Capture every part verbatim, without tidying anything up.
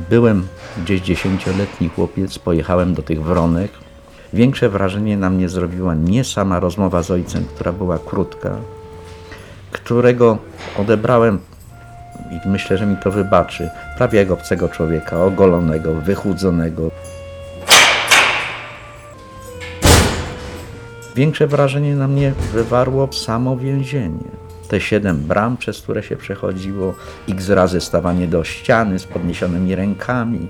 byłem gdzieś dziesięcioletni chłopiec, pojechałem do tych Wronek. Większe wrażenie na mnie zrobiła nie sama rozmowa z ojcem, która była krótka, którego odebrałem i myślę, że mi to wybaczy, prawie jak obcego człowieka, ogolonego, wychudzonego. Większe wrażenie na mnie wywarło samo więzienie. Te siedem bram, przez które się przechodziło, x razy stawanie do ściany z podniesionymi rękami.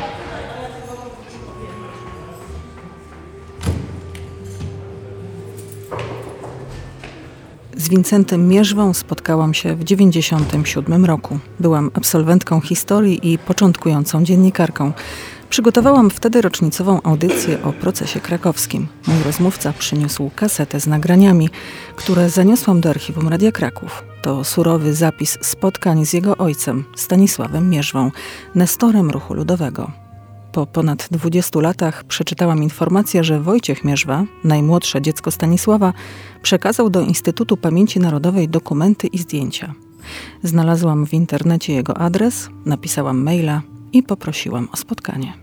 Z Wincentem Mierzwą spotkałam się w dziewięćdziesiątym siódmym roku. Byłam absolwentką historii i początkującą dziennikarką. Przygotowałam wtedy rocznicową audycję o procesie krakowskim. Mój rozmówca przyniósł kasetę z nagraniami, które zaniosłam do archiwum Radia Kraków. To surowy zapis spotkań z jego ojcem, Stanisławem Mierzwą, nestorem ruchu ludowego. Po ponad dwudziestu latach przeczytałam informację, że Wojciech Mierzwa, najmłodsze dziecko Stanisława, przekazał do Instytutu Pamięci Narodowej dokumenty i zdjęcia. Znalazłam w internecie jego adres, napisałam maila i poprosiłam o spotkanie.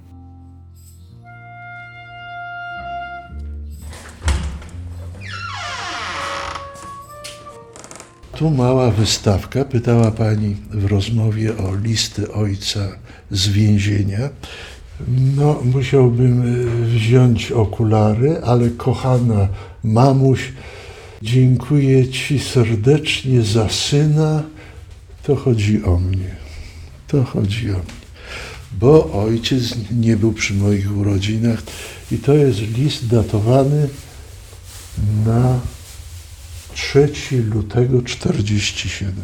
Tu mała wystawka. Pytała pani w rozmowie o listy ojca z więzienia. No, musiałbym wziąć okulary, ale kochana mamuś, dziękuję ci serdecznie za syna. To chodzi o mnie. To chodzi o mnie. Bo ojciec nie był przy moich urodzinach i to jest list datowany na trzeciego lutego czterdziestego siódmego.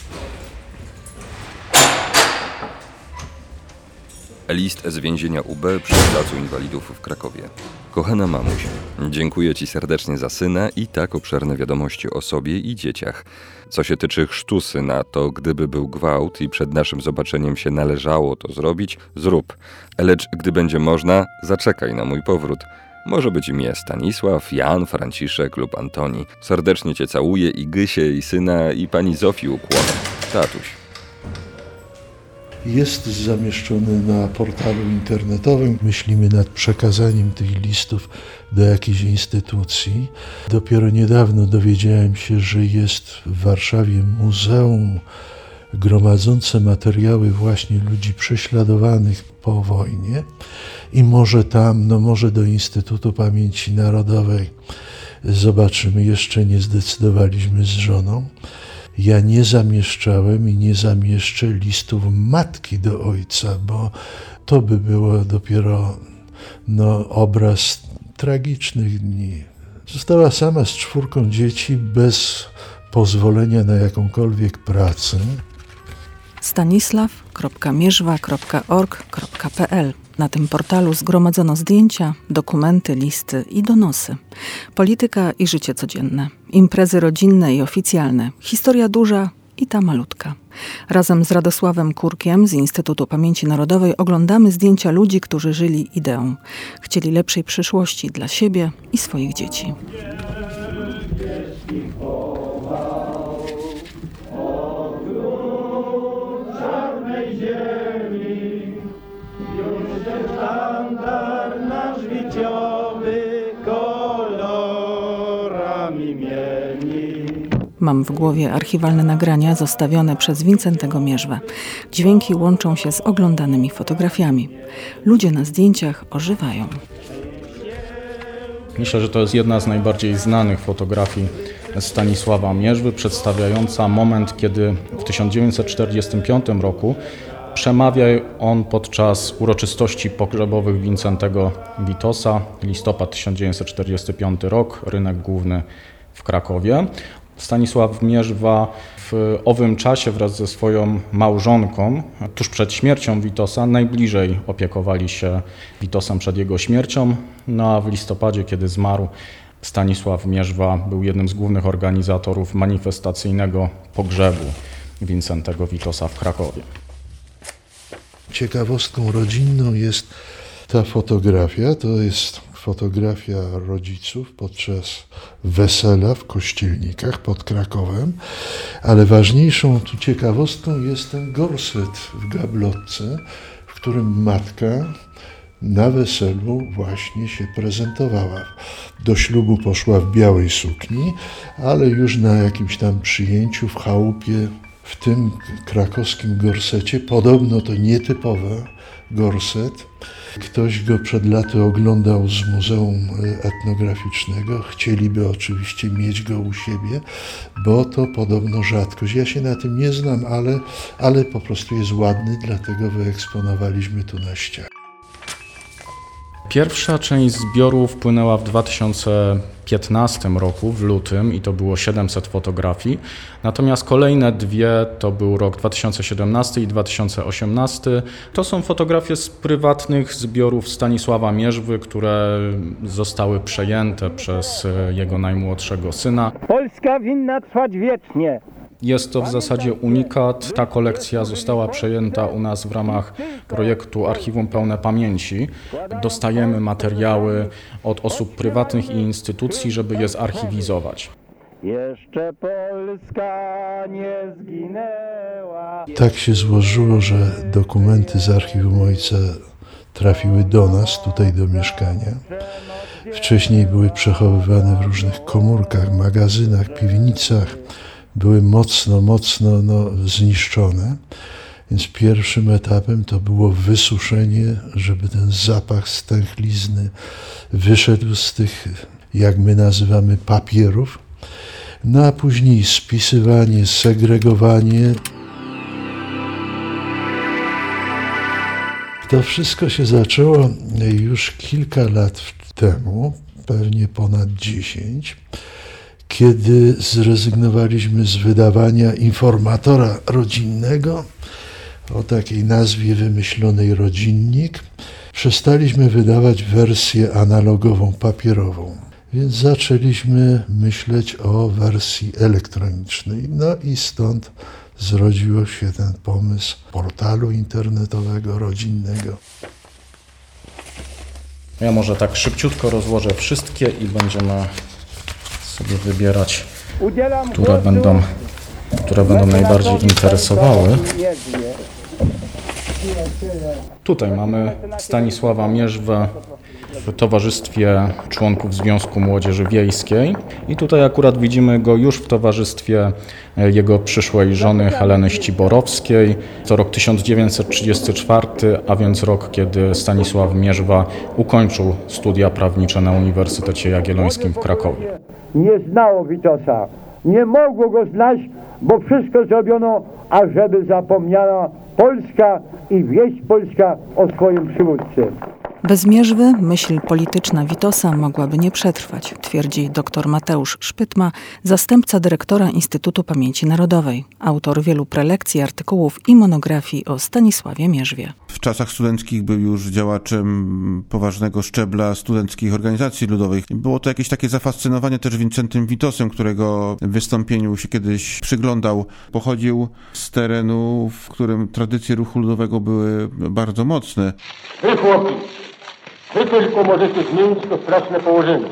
List z więzienia U B przy Placu Inwalidów w Krakowie. Kochana mamuś, dziękuję ci serdecznie za syna i tak obszerne wiadomości o sobie i dzieciach. Co się tyczy chrztu syna, to gdyby był gwałt i przed naszym zobaczeniem się należało to zrobić, zrób. Lecz gdy będzie można, zaczekaj na mój powrót. Może być imię Stanisław, Jan, Franciszek lub Antoni. Serdecznie cię całuję i Gysię, i syna, i pani Zofii ukłonę. Tatuś. Jest zamieszczony na portalu internetowym. Myślimy nad przekazaniem tych listów do jakiejś instytucji. Dopiero niedawno dowiedziałem się, że jest w Warszawie muzeum gromadzące materiały właśnie ludzi prześladowanych po wojnie i może tam, no może do Instytutu Pamięci Narodowej. Zobaczymy, jeszcze nie zdecydowaliśmy z żoną. Ja nie zamieszczałem i nie zamieszczę listów matki do ojca, bo to by było dopiero no, obraz tragicznych dni. Została sama z czwórką dzieci bez pozwolenia na jakąkolwiek pracę. stanisław kropka mierzwa kropka org kropka pe el. Na tym portalu zgromadzono zdjęcia, dokumenty, listy i donosy. Polityka i życie codzienne. Imprezy rodzinne i oficjalne. Historia duża i ta malutka. Razem z Radosławem Kurkiem z Instytutu Pamięci Narodowej oglądamy zdjęcia ludzi, którzy żyli ideą. Chcieli lepszej przyszłości dla siebie i swoich dzieci. Mam w głowie archiwalne nagrania zostawione przez Wincentego Mierzwę. Dźwięki łączą się z oglądanymi fotografiami. Ludzie na zdjęciach ożywają. Myślę, że to jest jedna z najbardziej znanych fotografii Stanisława Mierzwy, przedstawiająca moment, kiedy w tysiąc dziewięćset czterdziestym piątym roku przemawia on podczas uroczystości pogrzebowych Wincentego Witosa, listopad tysiąc dziewięćset czterdziesty piąty rok, rynek główny w Krakowie. Stanisław Mierzwa w owym czasie wraz ze swoją małżonką, tuż przed śmiercią Witosa, najbliżej opiekowali się Witosem przed jego śmiercią, no a w listopadzie, kiedy zmarł, Stanisław Mierzwa był jednym z głównych organizatorów manifestacyjnego pogrzebu Wincentego Witosa w Krakowie. Ciekawostką rodzinną jest ta fotografia. To jest fotografia rodziców podczas wesela w Kościelnikach pod Krakowem, ale ważniejszą tu ciekawostką jest ten gorset w gablotce, w którym matka na weselu właśnie się prezentowała. Do ślubu poszła w białej sukni, ale już na jakimś tam przyjęciu w chałupie w tym krakowskim gorsecie, podobno to nietypowy gorset. Ktoś go przed laty oglądał z Muzeum Etnograficznego. Chcieliby oczywiście mieć go u siebie, bo to podobno rzadkość. Ja się na tym nie znam, ale, ale po prostu jest ładny, dlatego wyeksponowaliśmy tu na ścianie. Pierwsza część zbioru wpłynęła w dwa tysiące piętnastym roku, w lutym, i to było siedemset fotografii. Natomiast kolejne dwie to był rok dwa tysiące siedemnasty i dwa tysiące osiemnasty. To są fotografie z prywatnych zbiorów Stanisława Mierzwy, które zostały przejęte przez jego najmłodszego syna. Polska winna trwać wiecznie. Jest to w zasadzie unikat. Ta kolekcja została przejęta u nas w ramach projektu Archiwum Pełne Pamięci. Dostajemy materiały od osób prywatnych i instytucji, żeby je zarchiwizować. Jeszcze Polska nie zginęła. Tak się złożyło, że dokumenty z archiwum ojca trafiły do nas, tutaj do mieszkania. Wcześniej były przechowywane w różnych komórkach, magazynach, piwnicach. Były mocno, mocno no, zniszczone. Więc pierwszym etapem to było wysuszenie, żeby ten zapach stęchlizny wyszedł z tych, jak my nazywamy, papierów. No a później spisywanie, segregowanie. To wszystko się zaczęło już kilka lat temu, pewnie ponad dziesięć, kiedy zrezygnowaliśmy z wydawania informatora rodzinnego o takiej nazwie wymyślonej Rodzinnik. Przestaliśmy wydawać wersję analogową, papierową, więc zaczęliśmy myśleć o wersji elektronicznej. No i stąd zrodził się ten pomysł portalu internetowego, rodzinnego. Ja może tak szybciutko rozłożę wszystkie i będziemy sobie wybierać, które będą, które będą najbardziej interesowały. Tutaj mamy Stanisława Mierzwę w towarzystwie członków Związku Młodzieży Wiejskiej i tutaj akurat widzimy go już w towarzystwie jego przyszłej żony Heleny Ściborowskiej. To rok tysiąc dziewięćset trzydziesty czwarty, a więc rok, kiedy Stanisław Mierzwa ukończył studia prawnicze na Uniwersytecie Jagiellońskim w Krakowie. Nie znało Witosa, nie mogło go znać, bo wszystko zrobiono, ażeby zapomniała Polska i wieść polska o swoim przywódcy. Bez Mierzwy myśl polityczna Witosa mogłaby nie przetrwać, twierdzi dr Mateusz Szpytma, zastępca dyrektora Instytutu Pamięci Narodowej, autor wielu prelekcji, artykułów i monografii o Stanisławie Mierzwie. W czasach studenckich był już działaczem poważnego szczebla studenckich organizacji ludowych. Było to jakieś takie zafascynowanie też Wincentym Witosem, którego wystąpieniu się kiedyś przyglądał. Pochodził z terenu, w którym tradycje ruchu ludowego były bardzo mocne. Wy, chłopi, wy tylko możecie zmienić to straszne położenie.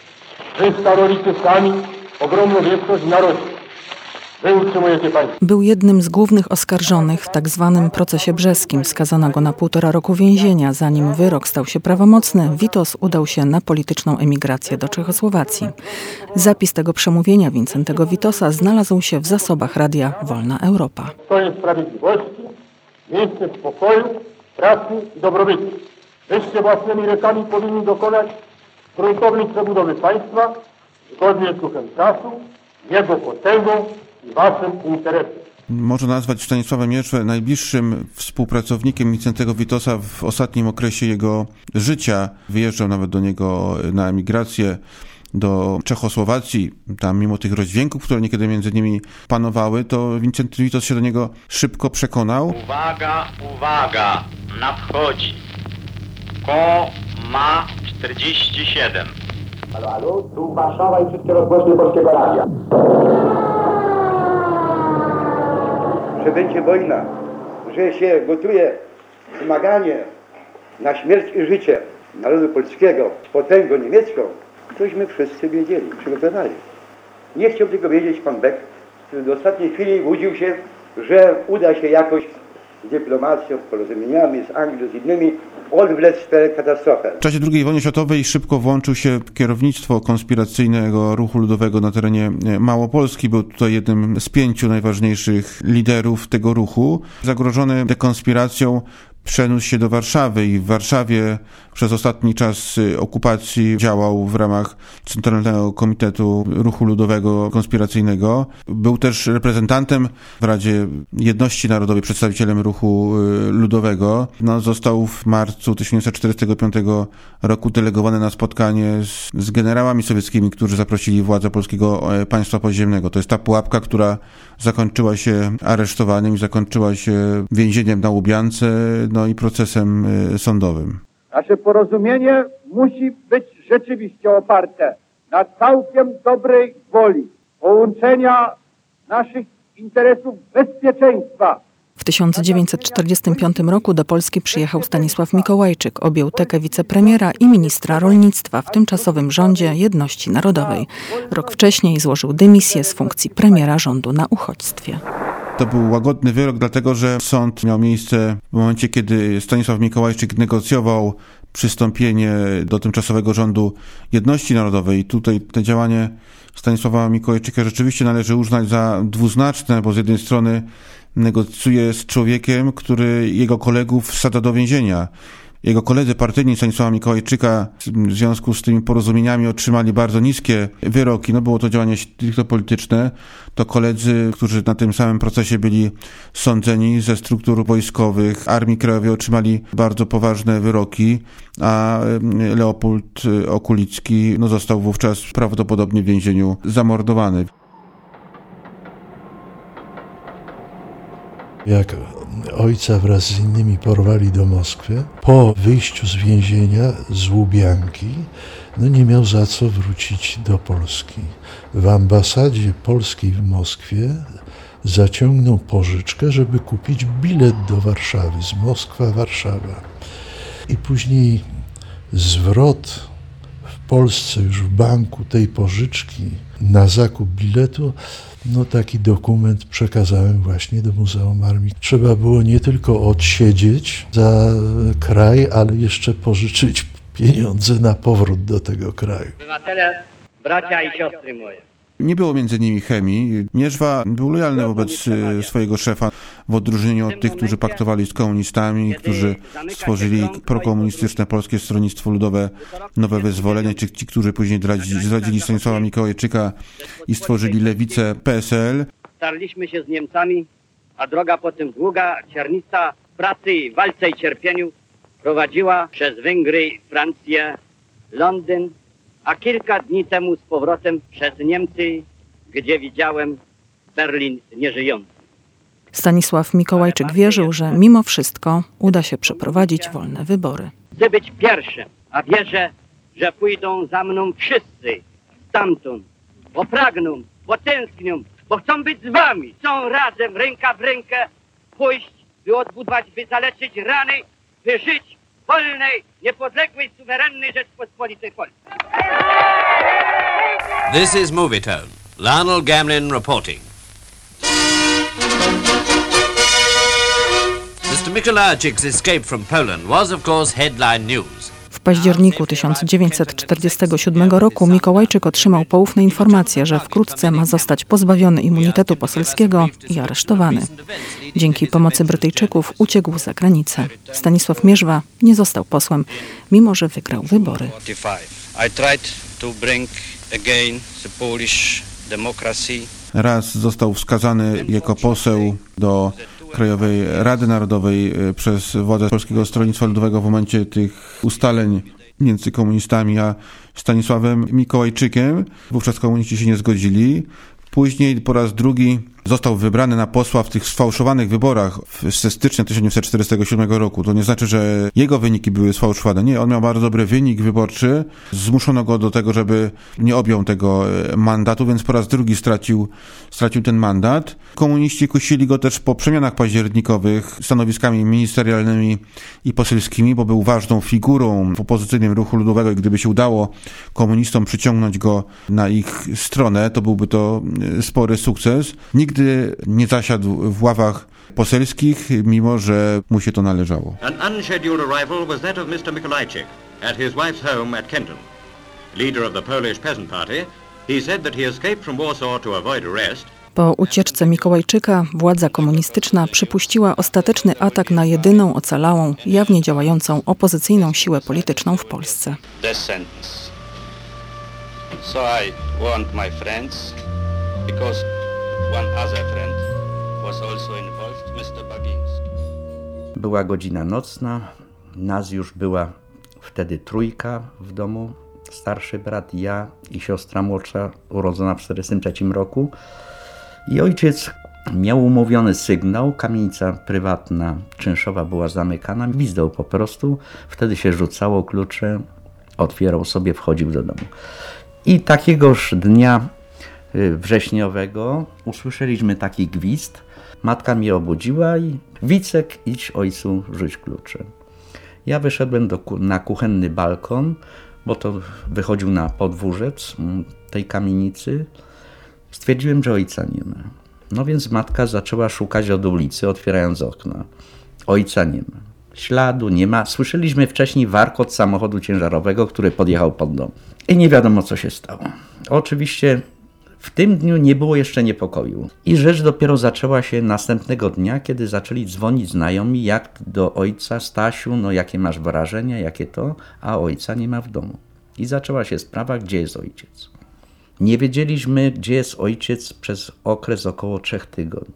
Wy starolicy sami ogromną większość w narodzie. Wy utrzymujecie państwo. Był jednym z głównych oskarżonych w tak zwanym procesie brzeskim. Skazano go na półtora roku więzienia. Zanim wyrok stał się prawomocny, Witos udał się na polityczną emigrację do Czechosłowacji. Zapis tego przemówienia Wincentego Witosa znalazł się w zasobach radia Wolna Europa. To jest sprawiedliwości, miejsce spokoju, pracy i dobrobytu. Wyście własnymi rękami powinni dokonać gruntownej przebudowy państwa zgodnie z duchem czasu, jego potęgą i waszym interesem. Można nazwać Stanisława Mierzwę najbliższym współpracownikiem Wincentego Witosa w ostatnim okresie jego życia. Wyjeżdżał nawet do niego na emigrację do Czechosłowacji. Tam mimo tych rozdźwięków, które niekiedy między nimi panowały, to Wincenty Witos się do niego szybko przekonał. Uwaga, uwaga, nadchodzi. Ko ma czterdzieści siedem. Halo, halo, tu Warszawa i wszystkie rozgłośnie Polskiego Radia. Że będzie wojna, że się gotuje zmaganie na śmierć i życie narodu polskiego z potęgą niemiecką, tośmy wszyscy wiedzieli, przygotowali. Nie chciał tego wiedzieć pan Beck, który do ostatniej chwili łudził się, że uda się jakoś z dyplomacją, z porozumieniami, z Anglią, z innymi, odwlec tę katastrofę. W czasie drugiej wojny światowej szybko włączył się kierownictwo konspiracyjnego ruchu ludowego na terenie Małopolski. Był tutaj jednym z pięciu najważniejszych liderów tego ruchu. Zagrożony dekonspiracją przeniósł się do Warszawy i w Warszawie przez ostatni czas okupacji działał w ramach Centralnego Komitetu Ruchu Ludowego Konspiracyjnego. Był też reprezentantem w Radzie Jedności Narodowej, przedstawicielem Ruchu Ludowego. No, został w marcu tysiąc dziewięćset czterdziestego piątego roku delegowany na spotkanie z, z generałami sowieckimi, którzy zaprosili władze Polskiego Państwa Podziemnego. To jest ta pułapka, która zakończyła się aresztowaniem i zakończyła się więzieniem na Łubiance, no i procesem sądowym. Nasze porozumienie musi być rzeczywiście oparte na całkiem dobrej woli połączenia naszych interesów bezpieczeństwa. W tysiąc dziewięćset czterdziestym piątym roku do Polski przyjechał Stanisław Mikołajczyk, objął tekę wicepremiera i ministra rolnictwa w tymczasowym rządzie Jedności Narodowej. Rok wcześniej złożył dymisję z funkcji premiera rządu na uchodźstwie. To był łagodny wyrok, dlatego że sąd miał miejsce w momencie, kiedy Stanisław Mikołajczyk negocjował przystąpienie do tymczasowego rządu Jedności Narodowej. I tutaj to działanie Stanisława Mikołajczyka rzeczywiście należy uznać za dwuznaczne, bo z jednej strony negocjuje z człowiekiem, który jego kolegów wsadza do więzienia. Jego koledzy partyjni Stanisława Mikołajczyka w związku z tymi porozumieniami otrzymali bardzo niskie wyroki. No było to działanie stricte polityczne. To koledzy, którzy na tym samym procesie byli sądzeni ze struktur wojskowych Armii Krajowej, otrzymali bardzo poważne wyroki, a Leopold Okulicki no, został wówczas prawdopodobnie w więzieniu zamordowany. Jak ojca wraz z innymi porwali do Moskwy, po wyjściu z więzienia z Łubianki, no nie miał za co wrócić do Polski. W ambasadzie polskiej w Moskwie zaciągnął pożyczkę, żeby kupić bilet do Warszawy, z Moskwa-Warszawa. I później zwrot w Polsce już w banku tej pożyczki na zakup biletu, no taki dokument przekazałem właśnie do Muzeum Armii. Trzeba było nie tylko odsiedzieć za kraj, ale jeszcze pożyczyć pieniądze na powrót do tego kraju. Obywatele, bracia i siostry moje. Nie było między nimi chemii. Mierzwa był lojalny wobec swojego szefa, w odróżnieniu od tych, którzy paktowali z komunistami, którzy stworzyli prokomunistyczne Polskie Stronnictwo Ludowe Nowe Wyzwolenie, czy ci, którzy później zdradzili, zdradzili Stanisława Mikołajczyka i stworzyli lewicę P S L. Starliśmy się z Niemcami, a droga potem długa, ciernista pracy, walce i cierpieniu prowadziła przez Węgry, Francję, Londyn, a kilka dni temu z powrotem przez Niemcy, gdzie widziałem Berlin nieżyjący. Stanisław Mikołajczyk wierzył, że mimo wszystko uda się przeprowadzić wolne wybory. Chcę być pierwszym, a wierzę, że pójdą za mną wszyscy stamtąd, bo pragną, bo tęsknią, bo chcą być z wami. Chcą razem, ręka w rękę pójść, by odbudować, by zaleczyć rany, by żyć w wolnej, niepodległej, suwerennej Rzeczpospolitej Polskiej. This is Movietone. Lionel Gamlin reporting. mister Mikołajczyk's escape from Poland was of course headline news. W październiku tysiąc dziewięćset czterdziestego siódmego roku Mikołajczyk otrzymał poufne informacje, że wkrótce ma zostać pozbawiony immunitetu poselskiego i aresztowany. Dzięki pomocy Brytyjczyków uciekł za granicę. Stanisław Mierzwa nie został posłem, mimo że wygrał wybory. Raz został wskazany jako poseł do Krajowej Rady Narodowej przez władze Polskiego Stronnictwa Ludowego w momencie tych ustaleń między komunistami a Stanisławem Mikołajczykiem. Wówczas komuniści się nie zgodzili. Później po raz drugi został wybrany na posła w tych sfałszowanych wyborach ze stycznia tysiąc dziewięćset czterdziestego siódmego roku. To nie znaczy, że jego wyniki były sfałszowane. Nie, on miał bardzo dobry wynik wyborczy. Zmuszono go do tego, żeby nie objął tego mandatu, więc po raz drugi stracił, stracił ten mandat. Komuniści kusili go też po przemianach październikowych stanowiskami ministerialnymi i poselskimi, bo był ważną figurą w opozycyjnym ruchu ludowego i gdyby się udało komunistom przyciągnąć go na ich stronę, to byłby to spory sukces. Nigdy nigdy nie zasiadł w ławach poselskich, mimo że mu się to należało. An unscheduled arrival was that of mister Mikolajczyk at his wife's home at Kenton. Leader of the Polish Peasant Party, he said that he escaped from Warsaw to avoid arrest. Po ucieczce Mikołajczyka władza komunistyczna przypuściła ostateczny atak na jedyną ocalałą, jawnie działającą opozycyjną siłę polityczną w Polsce. Death sentence. So I warned my friends, because one other friend was also involved, mister Bagiński. Była godzina nocna, nas już była wtedy trójka w domu, starszy brat, ja i siostra młodsza, urodzona w czterdziestym trzecim roku. I ojciec miał umówiony sygnał, kamienica prywatna, czynszowa była zamykana, gwizdał po prostu, wtedy się rzucało klucze, otwierał sobie, wchodził do domu. I takiegoż dnia wrześniowego usłyszeliśmy taki gwizd, matka mnie obudziła i Wicek, idź ojcu, rzuć klucze. Ja wyszedłem do, na kuchenny balkon, bo to wychodził na podwórzec tej kamienicy. Stwierdziłem, że ojca nie ma. No więc matka zaczęła szukać od ulicy, otwierając okna. Ojca nie ma. Śladu nie ma. Słyszeliśmy wcześniej warkot samochodu ciężarowego, który podjechał pod dom. I nie wiadomo, co się stało. Oczywiście w tym dniu nie było jeszcze niepokoju. I rzecz dopiero zaczęła się następnego dnia, kiedy zaczęli dzwonić znajomi, jak do ojca, Stasiu, no jakie masz wrażenia, jakie to, a ojca nie ma w domu. I zaczęła się sprawa, gdzie jest ojciec. Nie wiedzieliśmy, gdzie jest ojciec przez okres około trzech tygodni.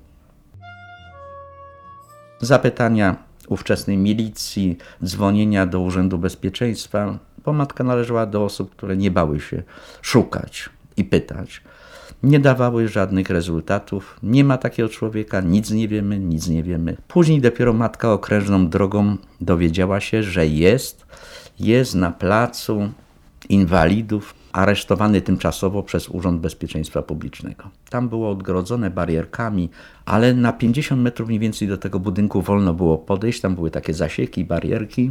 Zapytania ówczesnej milicji, dzwonienia do Urzędu Bezpieczeństwa, bo matka należała do osób, które nie bały się szukać i pytać. Nie dawały żadnych rezultatów. Nie ma takiego człowieka, nic nie wiemy, nic nie wiemy. Później dopiero matka okrężną drogą dowiedziała się, że jest, jest na placu Inwalidów, aresztowany tymczasowo przez Urząd Bezpieczeństwa Publicznego. Tam było odgrodzone barierkami, ale na pięćdziesiąt metrów mniej więcej do tego budynku wolno było podejść. Tam były takie zasieki, barierki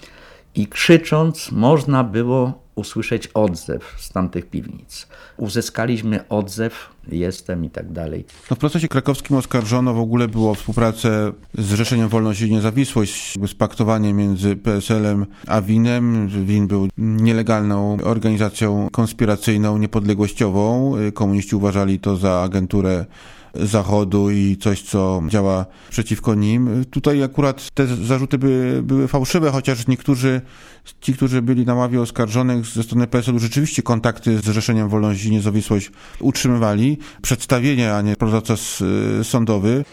i krzycząc można było usłyszeć odzew z tamtych piwnic. Uzyskaliśmy odzew, jestem i tak dalej. No w procesie krakowskim oskarżono w ogóle było współpracę z Zrzeszeniem Wolność i Niezawisłość, spaktowanie między P S L-em a winem. win był nielegalną organizacją konspiracyjną, niepodległościową. Komuniści uważali to za agenturę Zachodu i coś, co działa przeciwko nim. Tutaj akurat te zarzuty były, były fałszywe, chociaż niektórzy, ci, którzy byli na ławie oskarżonych ze strony P S L-u, rzeczywiście kontakty z Zrzeszeniem Wolność i Niezawisłość utrzymywali. Przedstawienie, a nie proces sądowy.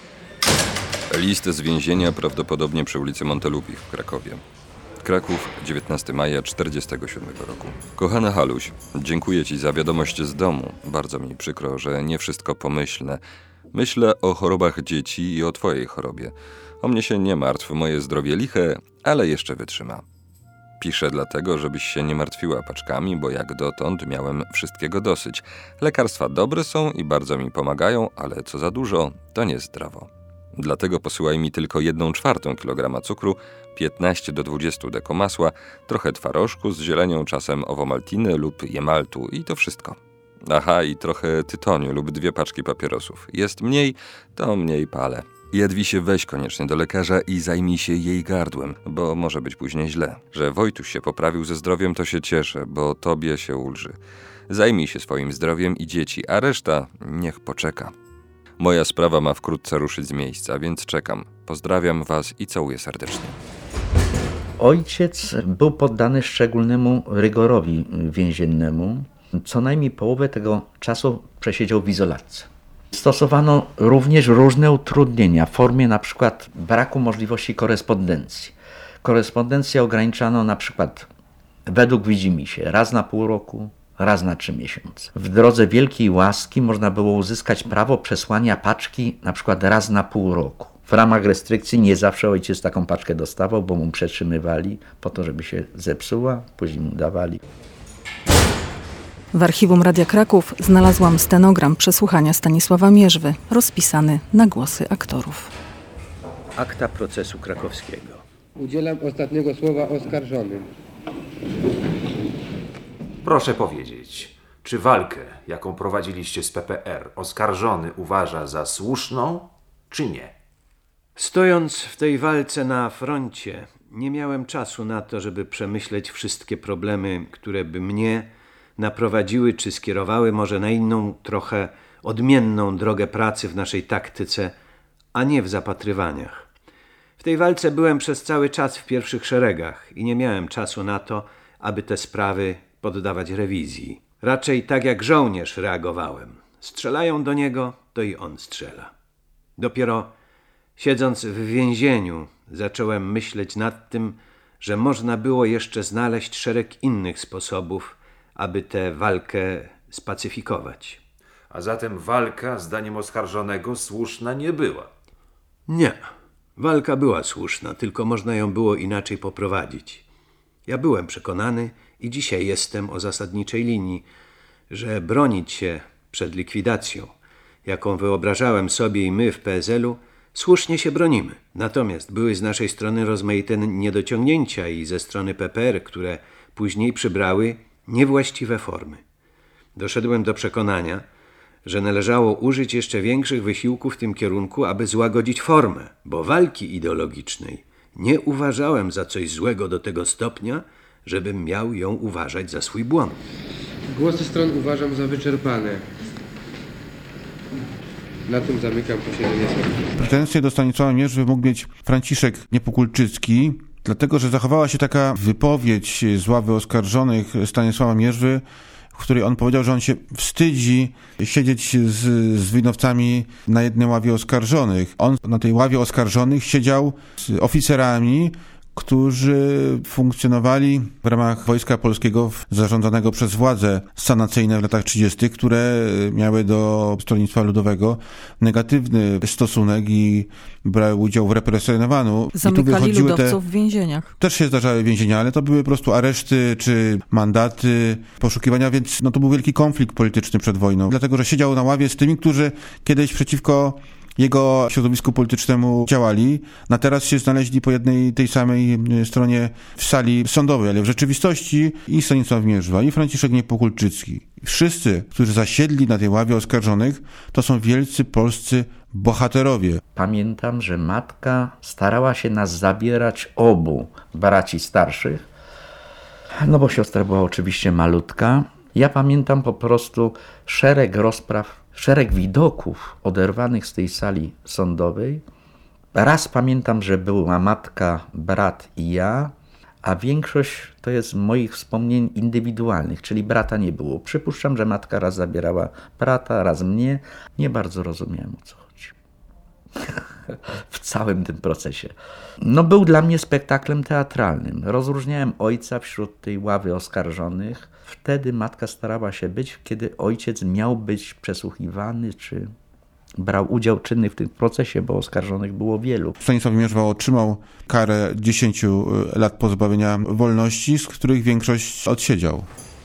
List z więzienia prawdopodobnie przy ulicy Montelupi w Krakowie. Kraków, dziewiętnastego maja czterdziestego siódmego roku. Kochana Haluś, dziękuję Ci za wiadomość z domu. Bardzo mi przykro, że nie wszystko pomyślne. Myślę o chorobach dzieci i o Twojej chorobie. O mnie się nie martw, moje zdrowie liche, ale jeszcze wytrzyma. Piszę dlatego, żebyś się nie martwiła paczkami, bo jak dotąd miałem wszystkiego dosyć. Lekarstwa dobre są i bardzo mi pomagają, ale co za dużo, to niezdrowo. Dlatego posyłaj mi tylko jedną czwartą kilograma cukru, piętnaście do dwudziestu deko masła, trochę twarożku z zielenią, czasem owomaltiny lub jemaltu i to wszystko. Aha, i trochę tytoniu lub dwie paczki papierosów. Jest mniej, to mniej palę. Jadwisie, weź koniecznie do lekarza i zajmij się jej gardłem, bo może być później źle. Że Wojtuś się poprawił ze zdrowiem, to się cieszę, bo tobie się ulży. Zajmij się swoim zdrowiem i dzieci, a reszta niech poczeka. Moja sprawa ma wkrótce ruszyć z miejsca, więc czekam. Pozdrawiam was i całuję serdecznie. Ojciec był poddany szczególnemu rygorowi więziennemu. Co najmniej połowę tego czasu przesiedział w izolatce. Stosowano również różne utrudnienia w formie na przykład braku możliwości korespondencji. Korespondencję ograniczano na przykład według widzimisię raz na pół roku, raz na trzy miesiące. W drodze wielkiej łaski można było uzyskać prawo przesłania paczki na przykład raz na pół roku. W ramach restrykcji nie zawsze ojciec taką paczkę dostawał, bo mu przetrzymywali po to, żeby się zepsuła, później mu dawali. W archiwum Radia Kraków znalazłam stenogram przesłuchania Stanisława Mierzwy, rozpisany na głosy aktorów. Akta procesu krakowskiego. Udzielam ostatniego słowa oskarżonym. Proszę powiedzieć, Czy walkę, jaką prowadziliście z P P R, oskarżony uważa za słuszną, czy nie? Stojąc w tej walce na froncie, nie miałem czasu na to, żeby przemyśleć wszystkie problemy, które by mnie naprowadziły czy skierowały może na inną, trochę odmienną drogę pracy w naszej taktyce, a nie w zapatrywaniach. W tej walce byłem przez cały czas w pierwszych szeregach i nie miałem czasu na to, aby te sprawy poddawać rewizji. Raczej tak jak żołnierz reagowałem. Strzelają do niego, to i on strzela. Dopiero siedząc w więzieniu zacząłem myśleć nad tym, że można było jeszcze znaleźć szereg innych sposobów, aby tę walkę spacyfikować. A zatem walka, zdaniem oskarżonego, słuszna nie była. Nie. Walka była słuszna, tylko można ją było inaczej poprowadzić. Ja byłem przekonany i dzisiaj jestem o zasadniczej linii, że bronić się przed likwidacją, jaką wyobrażałem sobie i my w P S L-u, słusznie się bronimy. Natomiast były z naszej strony rozmaite niedociągnięcia i ze strony P P R, które później przybrały niewłaściwe formy. Doszedłem do przekonania, że należało użyć jeszcze większych wysiłków w tym kierunku, aby złagodzić formę, bo walki ideologicznej nie uważałem za coś złego do tego stopnia, żebym miał ją uważać za swój błąd. Głosy stron uważam za wyczerpane. Na tym zamykam posiedzenie Sejmu. Pretensje do Stanisława Mierzwy mógł mieć Franciszek Niepokulczycki, dlatego że zachowała się taka wypowiedź z ławy oskarżonych Stanisława Mierzwy, w której on powiedział, że on się wstydzi siedzieć z, z winowcami na jednej ławie oskarżonych. On na tej ławie oskarżonych siedział z oficerami, którzy funkcjonowali w ramach Wojska Polskiego zarządzanego przez władze sanacyjne w latach trzydziestych, które miały do Stronnictwa Ludowego negatywny stosunek i brały udział w represjonowaniu. Zamykali ludowców w więzieniach. Też się zdarzały więzienia, ale to były po prostu areszty czy mandaty, poszukiwania, więc no to był wielki konflikt polityczny przed wojną. Dlatego, że siedział na ławie z tymi, którzy kiedyś przeciwko jego środowisku politycznemu działali, na teraz się znaleźli po jednej tej samej stronie w sali sądowej, ale w rzeczywistości i Stanisław Mierzwa, i Franciszek Niepokulczycki, wszyscy, którzy zasiedli na tej ławie oskarżonych, to są wielcy polscy bohaterowie. Pamiętam, że matka starała się nas zabierać obu braci starszych, no bo siostra była oczywiście malutka. Ja pamiętam po prostu szereg rozpraw, szereg widoków oderwanych z tej sali sądowej. Raz pamiętam, że była matka, brat i ja, a większość to jest moich wspomnień indywidualnych, czyli brata nie było. Przypuszczam, że matka raz zabierała brata, raz mnie. Nie bardzo rozumiałem, o co chodzi. W całym tym procesie. No był dla mnie spektaklem teatralnym. Rozróżniałem ojca wśród tej ławy oskarżonych. Wtedy matka starała się być, kiedy ojciec miał być przesłuchiwany, czy brał udział czynny w tym procesie, bo oskarżonych było wielu. Stanisław Mierzwa otrzymał karę dziesięciu lat pozbawienia wolności, z których większość odsiedział.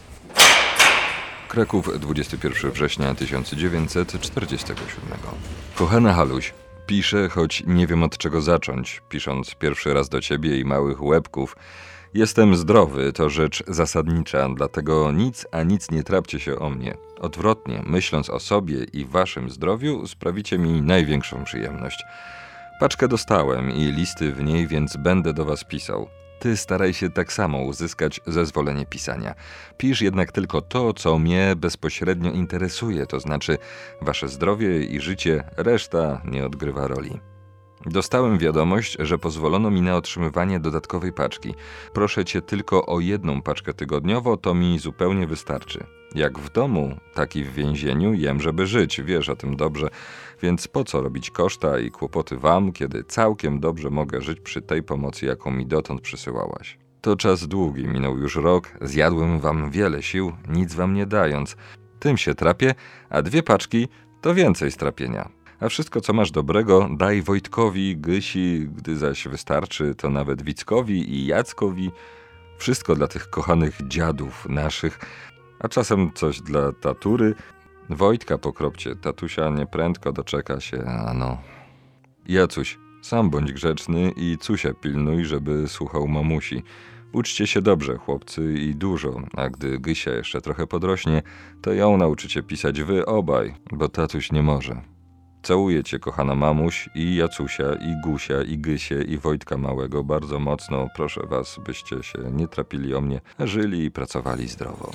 Kraków, dwudziestego pierwszego września tysiąc dziewięćset czterdziestego siódmego. Kochana Haluś, piszę, choć nie wiem od czego zacząć, pisząc pierwszy raz do ciebie i małych łebków. Jestem zdrowy, to rzecz zasadnicza, dlatego nic a nic nie trapcie się o mnie. Odwrotnie, myśląc o sobie i waszym zdrowiu, sprawicie mi największą przyjemność. Paczkę dostałem i listy w niej, więc będę do was pisał. Ty staraj się tak samo uzyskać zezwolenie pisania. Pisz jednak tylko to, co mnie bezpośrednio interesuje, to znaczy wasze zdrowie i życie, reszta nie odgrywa roli. Dostałem wiadomość, że pozwolono mi na otrzymywanie dodatkowej paczki. Proszę cię tylko o jedną paczkę tygodniowo, to mi zupełnie wystarczy. Jak w domu, tak i w więzieniu jem, żeby żyć, wiesz o tym dobrze, więc po co robić koszta i kłopoty wam, kiedy całkiem dobrze mogę żyć przy tej pomocy, jaką mi dotąd przysyłałaś. To czas długi, minął już rok, zjadłem wam wiele sił, nic wam nie dając. Tym się trapię, a dwie paczki to więcej strapienia. A wszystko, co masz dobrego, daj Wojtkowi, Gysi, gdy zaś wystarczy, to nawet Wickowi i Jackowi. Wszystko dla tych kochanych dziadów naszych, a czasem coś dla tatury. Wojtka pokropcie, tatusia nieprędko doczeka się, ano. Jacuś, sam bądź grzeczny i Cusia pilnuj, żeby słuchał mamusi. Uczcie się dobrze, chłopcy, i dużo, a gdy Gysia jeszcze trochę podrośnie, to ją nauczycie pisać wy obaj, bo tatuś nie może. Całuję cię, kochana mamuś, i Jacusia, i Gusia, i Gysię, i Wojtka Małego bardzo mocno. Proszę was, byście się nie trapili o mnie, a żyli i pracowali zdrowo.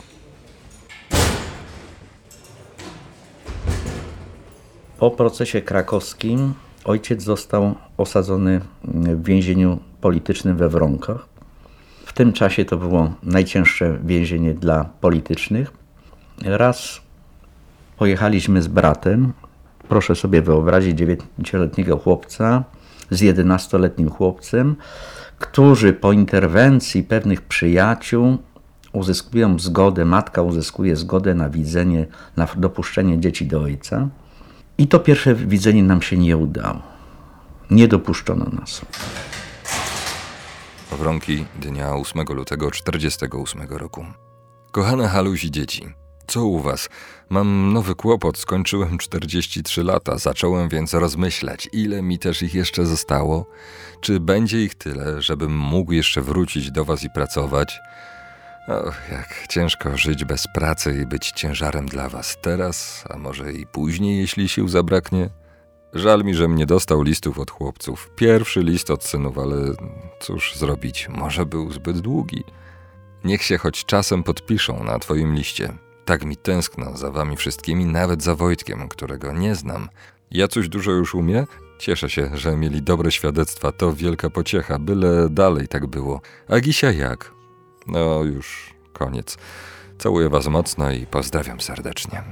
Po procesie krakowskim ojciec został osadzony w więzieniu politycznym we Wronkach. W tym czasie to było najcięższe więzienie dla politycznych. Raz pojechaliśmy z bratem, proszę sobie wyobrazić, dziewięcioletniego chłopca z jedenastoletnim chłopcem, którzy po interwencji pewnych przyjaciół uzyskują zgodę, matka uzyskuje zgodę na widzenie, na dopuszczenie dzieci do ojca. I to pierwsze widzenie nam się nie udało. Nie dopuszczono nas. Wronki dnia ósmego lutego czterdziestego ósmego roku. Kochana Haluś i dzieci, co u was? Mam nowy kłopot, skończyłem czterdzieści trzy lata, zacząłem więc rozmyślać, ile mi też ich jeszcze zostało, czy będzie ich tyle, żebym mógł jeszcze wrócić do was i pracować. Och, jak ciężko żyć bez pracy i być ciężarem dla was teraz, a może i później, jeśli sił zabraknie. Żal mi, żem nie dostał listów od chłopców. Pierwszy list od synów, ale cóż zrobić, może był zbyt długi. Niech się choć czasem podpiszą na twoim liście. Tak mi tęskno za wami wszystkimi, nawet za Wojtkiem, którego nie znam. Jacuś dużo już umie? Cieszę się, że mieli dobre świadectwa, to wielka pociecha, byle dalej tak było. A Gisia jak? No już koniec. Całuję was mocno i pozdrawiam serdecznie.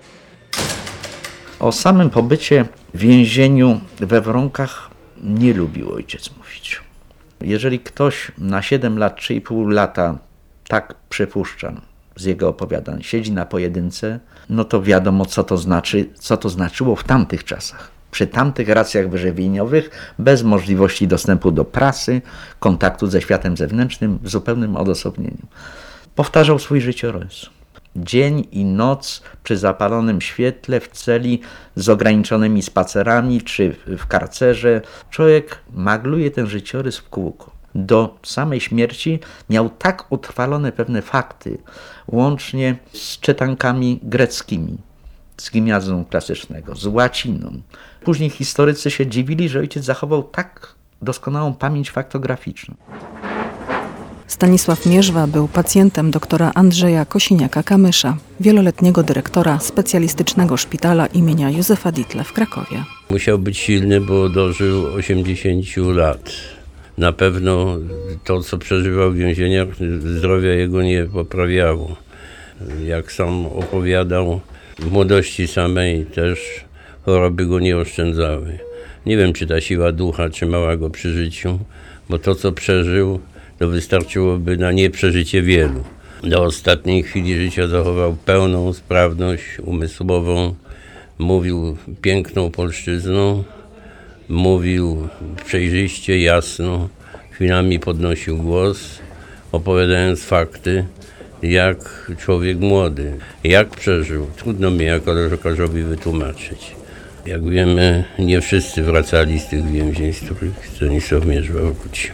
O samym pobycie w więzieniu we Wronkach nie lubił ojciec mówić. Jeżeli ktoś na siedem lat, trzy i pół lata, tak przypuszczam z jego opowiadań, siedzi na pojedynce, no to wiadomo, co to znaczy, co to znaczyło w tamtych czasach. Przy tamtych racjach wyżywieniowych, bez możliwości dostępu do prasy, kontaktu ze światem zewnętrznym, w zupełnym odosobnieniu. Powtarzał swój życiorys. Dzień i noc przy zapalonym świetle, w celi z ograniczonymi spacerami czy w karcerze. Człowiek magluje ten życiorys w kółko. Do samej śmierci miał tak utrwalone pewne fakty, łącznie z czytankami greckimi, z gimnazjum klasycznego, z łaciną. Później historycy się dziwili, że ojciec zachował tak doskonałą pamięć faktograficzną. Stanisław Mierzwa był pacjentem doktora Andrzeja Kosiniaka-Kamysza, wieloletniego dyrektora specjalistycznego szpitala imienia Józefa Dietla w Krakowie. Musiał być silny, bo dożył osiemdziesięciu lat. Na pewno to, co przeżywał w więzieniach, zdrowia jego nie poprawiało. Jak sam opowiadał, w młodości samej też choroby go nie oszczędzały. Nie wiem, czy ta siła ducha trzymała go przy życiu, bo to, co przeżył, to wystarczyłoby na nieprzeżycie wielu. Do ostatniej chwili życia zachował pełną sprawność umysłową, mówił piękną polszczyzną, mówił przejrzyście, jasno, chwilami podnosił głos, opowiadając fakty, jak człowiek młody. Jak przeżył, trudno mi jako lekarzowi wytłumaczyć. Jak wiemy, nie wszyscy wracali z tych więzień, z których Stanisław Mierzwa wrócił.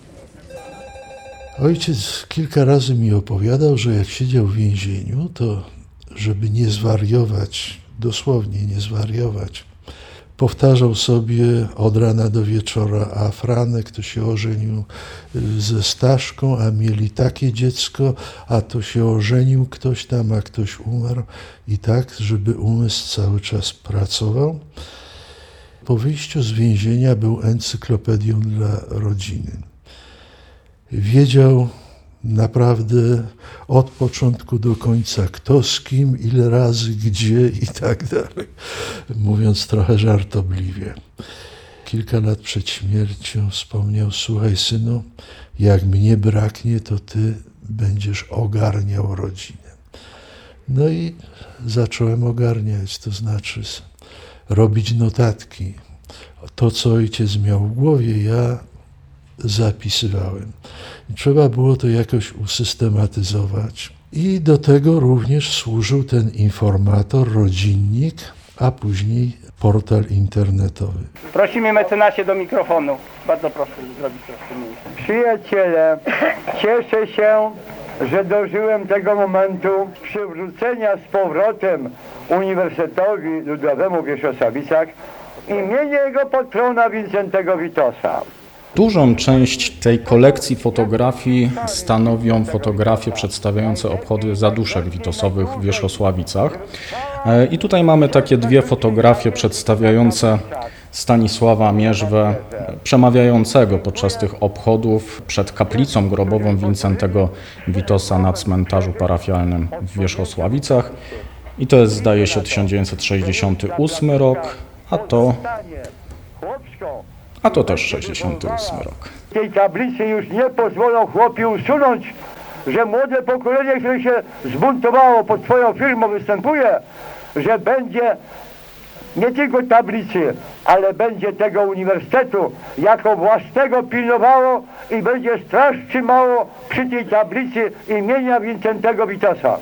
Ojciec kilka razy mi opowiadał, że jak siedział w więzieniu, to żeby nie zwariować, dosłownie nie zwariować, powtarzał sobie od rana do wieczora, a Franek to się ożenił ze Staszką, a mieli takie dziecko, a to się ożenił ktoś tam, a ktoś umarł. I tak, żeby umysł cały czas pracował. Po wyjściu z więzienia był encyklopedią dla rodziny. Wiedział naprawdę od początku do końca, kto z kim, ile razy, gdzie i tak dalej. Mówiąc trochę żartobliwie. Kilka lat przed śmiercią wspomniał: słuchaj synu, jak mnie braknie, to ty będziesz ogarniał rodzinę. No i zacząłem ogarniać, to znaczy robić notatki. To, co ojciec miał w głowie, ja zapisywałem. I trzeba było to jakoś usystematyzować. I do tego również służył ten informator, rodzinnik, a później portal internetowy. Prosimy mecenasie do mikrofonu. Bardzo proszę zrobić troszkę mniej. Przyjaciele, cieszę się, że dożyłem tego momentu przywrócenia z powrotem Uniwersytetowi Ludowemu w Wierzchosławicach imienia jego patrona Wincentego Witosa. Dużą część tej kolekcji fotografii stanowią fotografie przedstawiające obchody zaduszek witosowych w Wierzchosławicach. I tutaj mamy takie dwie fotografie przedstawiające Stanisława Mierzwę przemawiającego podczas tych obchodów przed kaplicą grobową Wincentego Witosa na cmentarzu parafialnym w Wierzchosławicach. I to jest, zdaje się, tysiąc dziewięćset sześćdziesiąty ósmy rok, a to... A to też sześćdziesiąty ósmy rok. Tej tablicy już nie pozwolą chłopi usunąć, że młode pokolenie, które się zbuntowało pod swoją firmą, występuje, że będzie nie tylko tablicy, ale będzie tego uniwersytetu jako własnego pilnowało i będzie straż trzymało przy tej tablicy imienia Wincentego Witosa.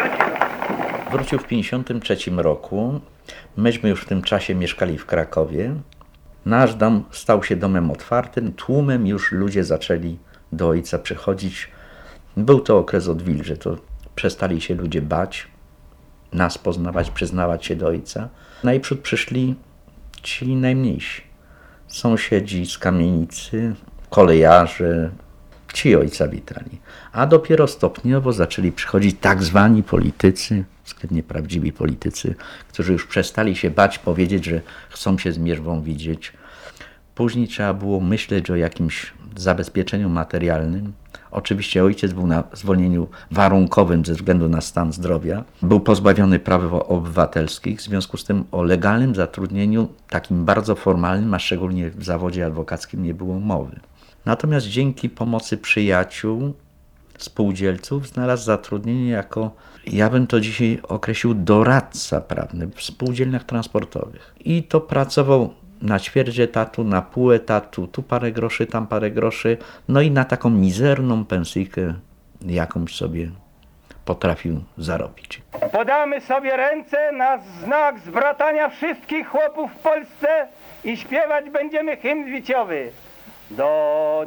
Wrócił w pięćdziesiątym trzecim roku. Myśmy już w tym czasie mieszkali w Krakowie. Nasz dom stał się domem otwartym, tłumem już ludzie zaczęli do ojca przychodzić. Był to okres odwilży, to przestali się ludzie bać, nas poznawać, przyznawać się do ojca. Najprzód przyszli ci najmniejsi, sąsiedzi z kamienicy, kolejarze, ci ojca witali. A dopiero stopniowo zaczęli przychodzić tak zwani politycy, względnie prawdziwi politycy, którzy już przestali się bać powiedzieć, że chcą się z Mierzwą widzieć. Później trzeba było myśleć o jakimś zabezpieczeniu materialnym. Oczywiście ojciec był na zwolnieniu warunkowym ze względu na stan zdrowia. Był pozbawiony praw obywatelskich, w związku z tym o legalnym zatrudnieniu, takim bardzo formalnym, a szczególnie w zawodzie adwokackim, nie było mowy. Natomiast dzięki pomocy przyjaciół, spółdzielców znalazł zatrudnienie jako, ja bym to dzisiaj określił, doradca prawny w spółdzielniach transportowych. I to pracował na ćwierć etatu, na pół etatu, tu parę groszy, tam parę groszy, no i na taką mizerną pensyjkę jakąś sobie potrafił zarobić. Podamy sobie ręce na znak zbratania wszystkich chłopów w Polsce i śpiewać będziemy hymn wiciowy. Do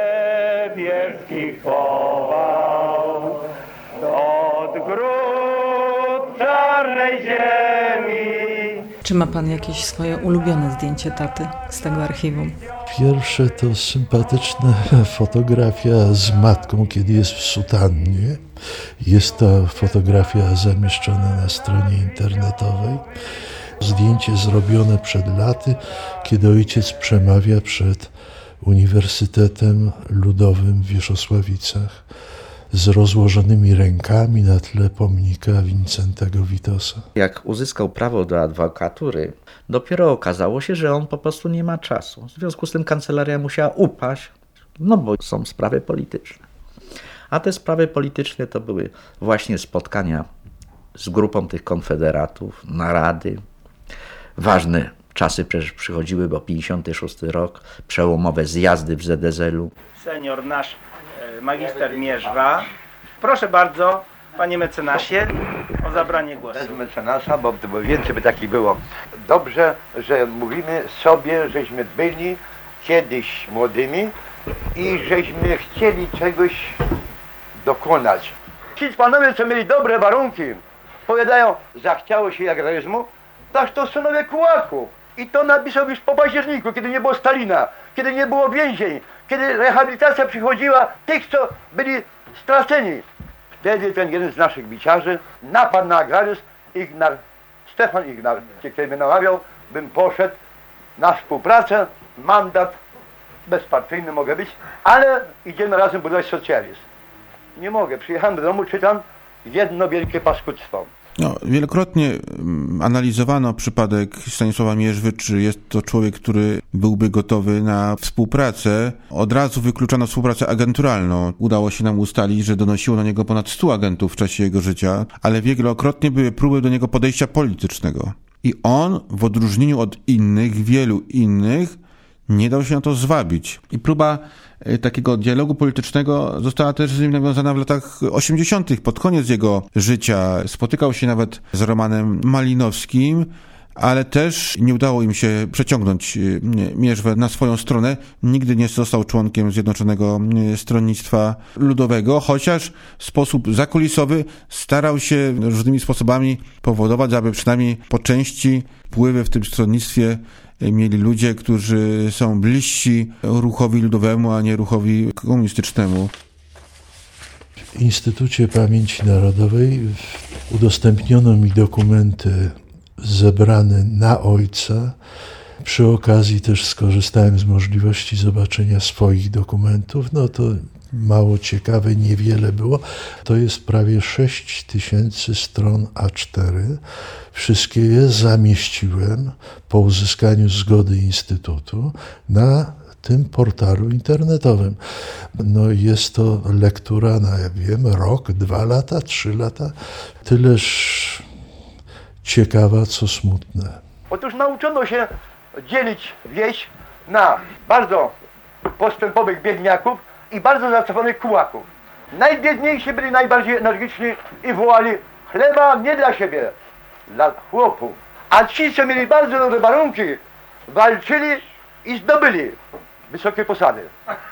niebieskich pował, od gród czarnej ziemi. Czy ma pan jakieś swoje ulubione zdjęcie taty z tego archiwum? Pierwsze to sympatyczna fotografia z matką, kiedy jest w sutannie. Jest to fotografia zamieszczona na stronie internetowej. Zdjęcie zrobione przed laty, kiedy ojciec przemawia przed Uniwersytetem Ludowym w Wierzchosławicach z rozłożonymi rękami na tle pomnika Wincentego Witosa. Jak uzyskał prawo do adwokatury, dopiero okazało się, że on po prostu nie ma czasu. W związku z tym kancelaria musiała upaść, no bo są sprawy polityczne. A te sprawy polityczne to były właśnie spotkania z grupą tych konfederatów, narady. Ważne czasy przecież przychodziły, bo pięćdziesiąty szósty rok, przełomowe zjazdy w Z D Z u. Senior nasz magister Mierzwa. Proszę bardzo, panie mecenasie, o zabranie głosu. Bez mecenasa, bo, bo więcej by takich było. Dobrze, że mówimy sobie, żeśmy byli kiedyś młodymi i żeśmy chcieli czegoś dokonać. Ci panowie, co mieli dobre warunki, powiadają, zachciało się agraryzmu, tak to synowie kułaków. I to napisał już po październiku, kiedy nie było Stalina, kiedy nie było więzień, kiedy rehabilitacja przychodziła tych, co byli straceni. Wtedy ten jeden z naszych biciarzy napadł na agraryzm, Ignar, Stefan Ignar, który mnie namawiał, bym poszedł na współpracę, mandat bezpartyjny mogę być, ale idziemy razem budować socjalizm. Nie mogę, przyjechałem do domu, czytam jedno wielkie paskudztwo. No, wielokrotnie analizowano przypadek Stanisława Mierzwy, czy jest to człowiek, który byłby gotowy na współpracę. Od razu wykluczano współpracę agenturalną. Udało się nam ustalić, że donosiło na niego ponad stu agentów w czasie jego życia, ale wielokrotnie były próby do niego podejścia politycznego. I on, w odróżnieniu od innych, wielu innych, nie dał się na to zwabić. I próba takiego dialogu politycznego została też z nim nawiązana w latach osiemdziesiątych. Pod koniec jego życia spotykał się nawet z Romanem Malinowskim, ale też nie udało im się przeciągnąć Mierzwę na swoją stronę. Nigdy nie został członkiem Zjednoczonego Stronnictwa Ludowego, chociaż w sposób zakulisowy starał się różnymi sposobami powodować, aby przynajmniej po części wpływy w tym stronnictwie mieli ludzie, którzy są bliżsi ruchowi ludowemu, a nie ruchowi komunistycznemu. W Instytucie Pamięci Narodowej udostępniono mi dokumenty zebrane na ojca. Przy okazji też skorzystałem z możliwości zobaczenia swoich dokumentów. No to mało ciekawe, niewiele było. To jest prawie sześć tysięcy stron A cztery. Wszystkie je zamieściłem po uzyskaniu zgody Instytutu na tym portalu internetowym. No jest to lektura na, ja wiem, rok, dwa lata, trzy lata. Tyleż ciekawa, co smutne. Otóż nauczono się dzielić wieś na bardzo postępowych biedniaków i bardzo zacofionych kułaków. Najbiedniejsi byli najbardziej energiczni i wołali: chleba nie dla siebie, dla chłopów. A ci, co mieli bardzo dobre warunki, walczyli i zdobyli wysokie posady.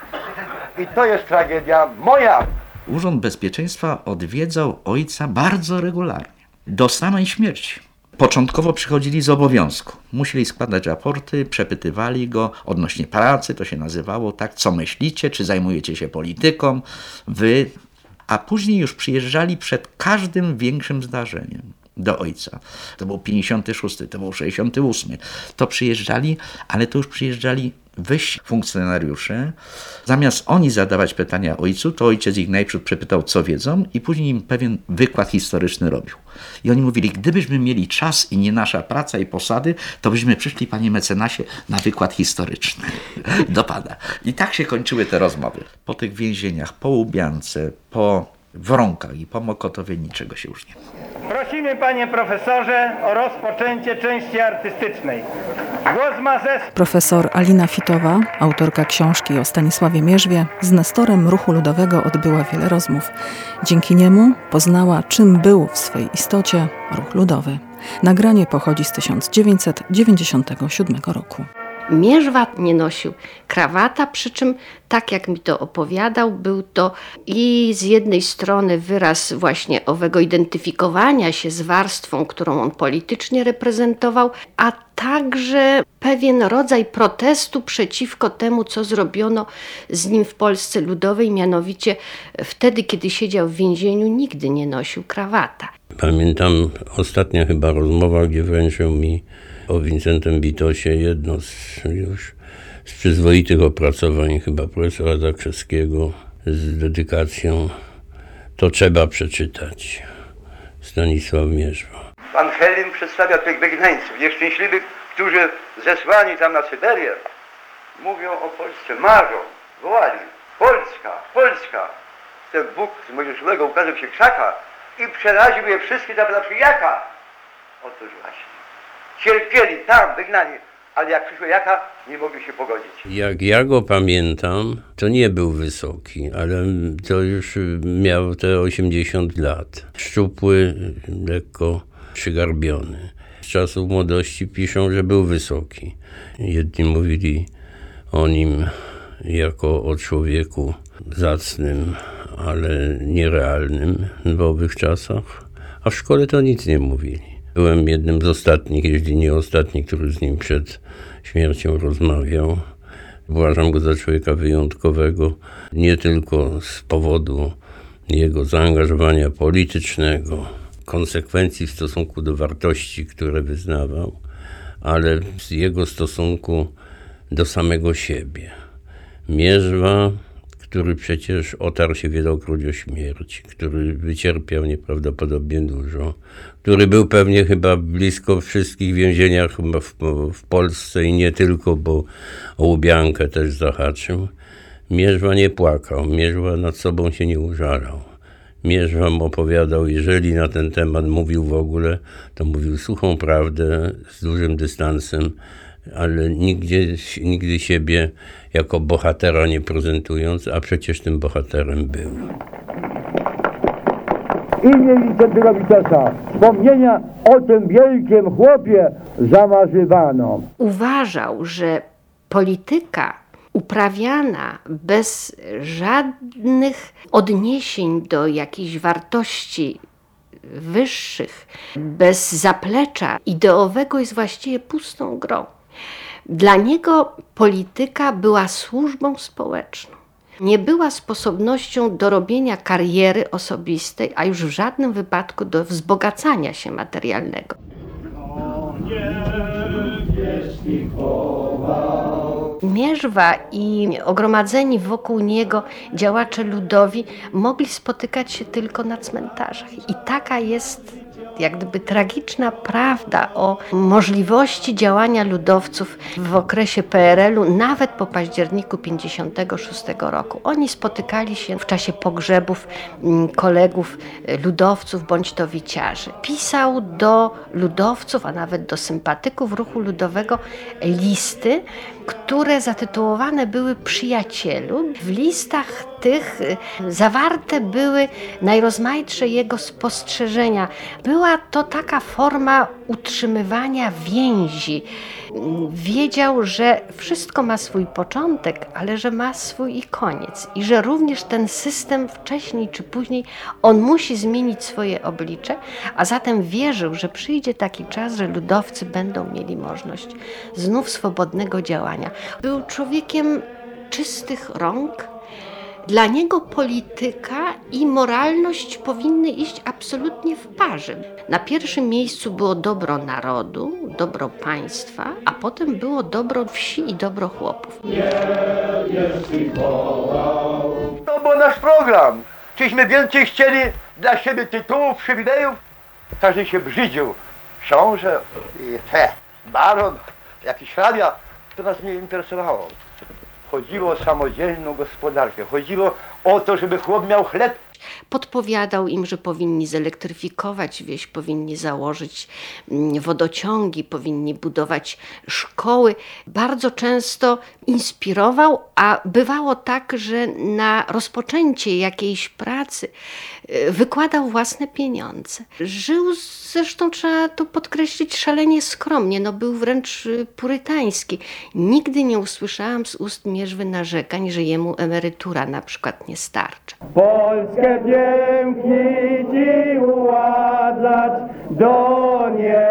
I to jest tragedia moja. Urząd Bezpieczeństwa odwiedzał ojca bardzo regularnie, do samej śmierci. Początkowo przychodzili z obowiązku. Musieli składać raporty, przepytywali go odnośnie pracy, to się nazywało tak, co myślicie, czy zajmujecie się polityką, wy. A później już przyjeżdżali przed każdym większym zdarzeniem do ojca. To był pięćdziesiąty szósty, to był sześćdziesiąty ósmy. To przyjeżdżali, ale to już przyjeżdżali wyżsi funkcjonariusze. Zamiast oni zadawać pytania ojcu, to ojciec ich najpierw przepytał, co wiedzą, i później im pewien wykład historyczny robił. I oni mówili: gdybyśmy mieli czas i nie nasza praca i posady, to byśmy przyszli, panie mecenasie, na wykład historyczny do pana. I tak się kończyły te rozmowy. Po tych więzieniach, po Łubiance, po Wronkach i po Mokotowie niczego się już nie ma. Prosimy, panie profesorze, o rozpoczęcie części artystycznej. Głos ma zespół. Profesor Alina Fitowa, autorka książki o Stanisławie Mierzwie, z nestorem ruchu ludowego odbyła wiele rozmów. Dzięki niemu poznała, czym był w swej istocie ruch ludowy. Nagranie pochodzi z tysiąc dziewięćset dziewięćdziesiątego siódmego roku. Mierzwa nie nosił krawata, przy czym, tak jak mi to opowiadał, był to i z jednej strony wyraz właśnie owego identyfikowania się z warstwą, którą on politycznie reprezentował, a także pewien rodzaj protestu przeciwko temu, co zrobiono z nim w Polsce Ludowej, mianowicie wtedy, kiedy siedział w więzieniu, nigdy nie nosił krawata. Pamiętam ostatnia chyba rozmowa, gdzie wręczył mi o Wincentym Witosie jedno z już z przyzwoitych opracowań chyba profesora Zakrzewskiego z dedykacją "To trzeba przeczytać". Stanisław Mierzwa. Pan Helin przedstawia tych wygnańców nieszczęśliwych, którzy zesłani tam na Syberię mówią o Polsce, marzą, wołali: Polska, Polska. Ten Bóg z Mojżeszowego ukazał się krzaka i przeraził je wszystkich, zapytał: jaka? Otóż właśnie. Cierpieli tam, wygnani, ale jak przyszło jaka, nie mogli się pogodzić. Jak ja go pamiętam, to nie był wysoki, ale to już miał te osiemdziesiąt lat. Szczupły, lekko przygarbiony. Z czasów młodości piszą, że był wysoki. Jedni mówili o nim jako o człowieku zacnym, ale nierealnym w owych czasach, a w szkole to nic nie mówili. Byłem jednym z ostatnich, jeśli nie ostatni, który z nim przed śmiercią rozmawiał. Uważam go za człowieka wyjątkowego, nie tylko z powodu jego zaangażowania politycznego, konsekwencji w stosunku do wartości, które wyznawał, ale z jego stosunku do samego siebie. Mierzwa, który przecież otarł się wielokroć o śmierć, który wycierpiał nieprawdopodobnie dużo, który był pewnie chyba blisko wszystkich więzieniach w, w Polsce i nie tylko, bo o Łubiankę też zahaczył. Mierzwa nie płakał, Mierzwa nad sobą się nie użalał. Mierzwa mu opowiadał, jeżeli na ten temat mówił w ogóle, to mówił suchą prawdę, z dużym dystansem, ale nigdzie, nigdy siebie jako bohatera nie prezentując, a przecież tym bohaterem był. imię Wicentego Witosa. Wspomnienia o tym wielkim chłopie zamarzywano. Uważał, że polityka uprawiana bez żadnych odniesień do jakichś wartości wyższych, bez zaplecza ideowego jest właściwie pustą grą. Dla niego polityka była służbą społeczną. Nie była sposobnością do robienia kariery osobistej, a już w żadnym wypadku do wzbogacania się materialnego. Mierzwa i ogromadzeni wokół niego działacze ludowi mogli spotykać się tylko na cmentarzach. I taka jest jak gdyby tragiczna prawda o możliwości działania ludowców w okresie P R L-u, nawet po październiku pięćdziesiątego szóstego roku. Oni spotykali się w czasie pogrzebów kolegów ludowców bądź to wiciarzy. Pisał do ludowców, a nawet do sympatyków ruchu ludowego listy, które zatytułowane były Przyjacielu. W listach tych zawarte były najrozmaitsze jego spostrzeżenia. Była to taka forma utrzymywania więzi. Wiedział, że wszystko ma swój początek, ale że ma swój i koniec. I że również ten system wcześniej czy później on musi zmienić swoje oblicze, a zatem wierzył, że przyjdzie taki czas, że ludowcy będą mieli możliwość znów swobodnego działania. Był człowiekiem czystych rąk. Dla niego polityka i moralność powinny iść absolutnie w parze. Na pierwszym miejscu było dobro narodu, dobro państwa, a potem było dobro wsi i dobro chłopów. To był nasz program. Czyśmy więcej chcieli dla siebie tytułów, przywilejów? Każdy się brzydził. Książę, i he, baron, jakiś hrabia. To nas nie interesowało. Chodziło o samodzielną gospodarkę. Chodziło o to, żeby chłop miał chleb. Podpowiadał im, że powinni zelektryfikować wieś, powinni założyć wodociągi, powinni budować szkoły. Bardzo często inspirował, a bywało tak, że na rozpoczęcie jakiejś pracy wykładał własne pieniądze. Żył zresztą, trzeba to podkreślić, szalenie skromnie, no był wręcz purytański. Nigdy nie usłyszałam z ust Mierzwy narzekań, że jemu emerytura na przykład nie starcza. Polskę pięknić i uładzać do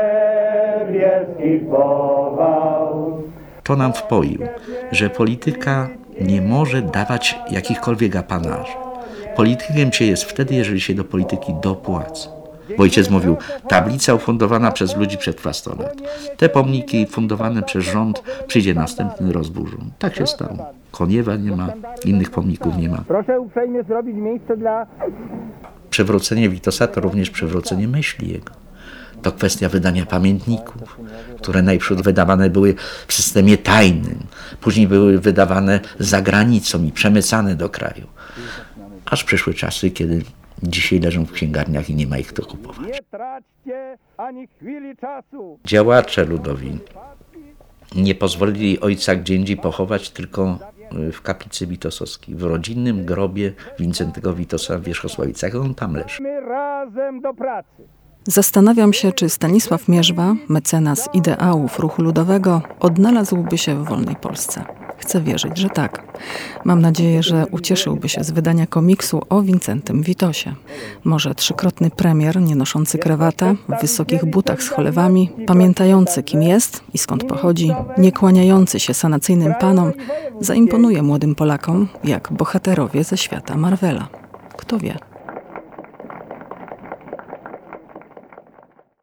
niebieskich pował. To nam wpoił, że polityka nie może dawać jakichkolwiek apanarzy. Politykiem się jest wtedy, jeżeli się do polityki dopłaca. Bo ojciec mówił, tablica ufundowana przez ludzi przetrwa sto lat. Te pomniki fundowane przez rząd przyjdzie następny, rozburzą. Tak się stało. Koniewa nie ma, innych pomników nie ma. Proszę uprzejmie zrobić miejsce dla... Przewrócenie Witosa to również przewrócenie myśli jego. To kwestia wydania pamiętników, które najpierw wydawane były w systemie tajnym, później były wydawane za granicą i przemycane do kraju. Aż przyszły czasy, kiedy dzisiaj leżą w księgarniach i nie ma ich kto kupować. Nie traćcie ani chwili czasu. Działacze ludowi nie pozwolili ojca gdzie indziej pochować, tylko w kaplicy witosowskiej, w rodzinnym grobie Wincentego Witosa w Wierzchosławicach. On tam leży. My razem do pracy. Zastanawiam się, czy Stanisław Mierzwa, mecenas ideałów ruchu ludowego, odnalazłby się w wolnej Polsce. Chcę wierzyć, że tak. Mam nadzieję, że ucieszyłby się z wydania komiksu o Wincentym Witosie. Może trzykrotny premier, nie noszący krawata, w wysokich butach z cholewami, pamiętający kim jest i skąd pochodzi, nie kłaniający się sanacyjnym panom, zaimponuje młodym Polakom jak bohaterowie ze świata Marvela. Kto wie?